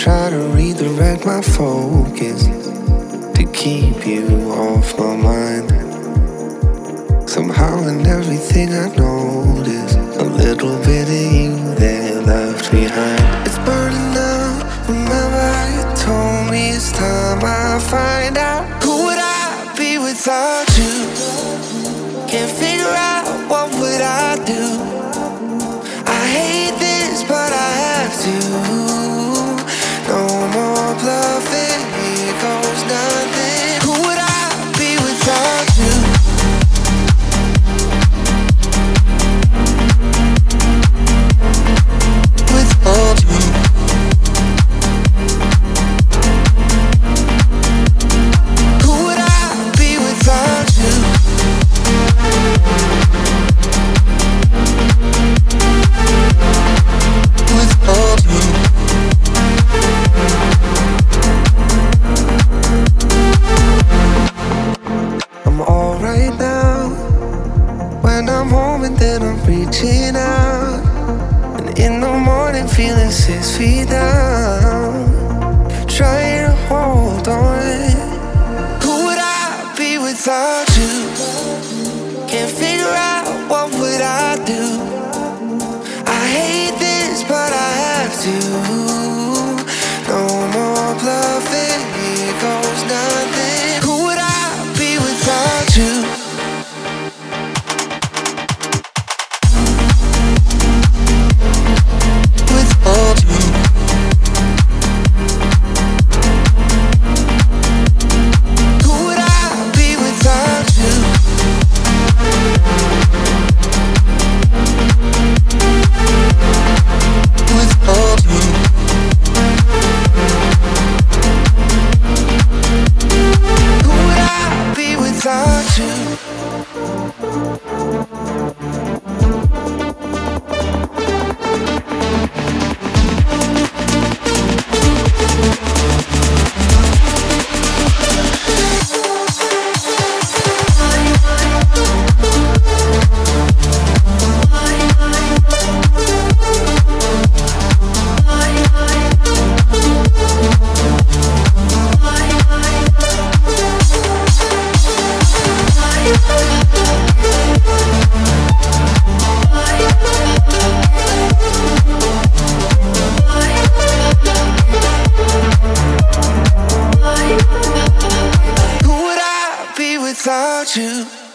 try to redirect my focus to keep you off my mind. Somehow in everything I notice a little bit of you there left behind. It's burning up. Remember how you told me it's time I find out. Who would I be without you? Can't figure out what would I do. I hate this, but I have to. No more bluffing, here goes nothing. Who would I be without you? Without you. Who would I be without you? Without you. I'm alright now. When I'm home and then I'm reaching out, and in the morning feeling 6 feet down, trying to hold on. Who would I be without you? Can't figure out what would I do. I hate this, but I have to. No more bluffing, here goes nothing. Who would I be without you? Without you. Who would I be without you? Without you. Who would I be without you? Who would I be without you?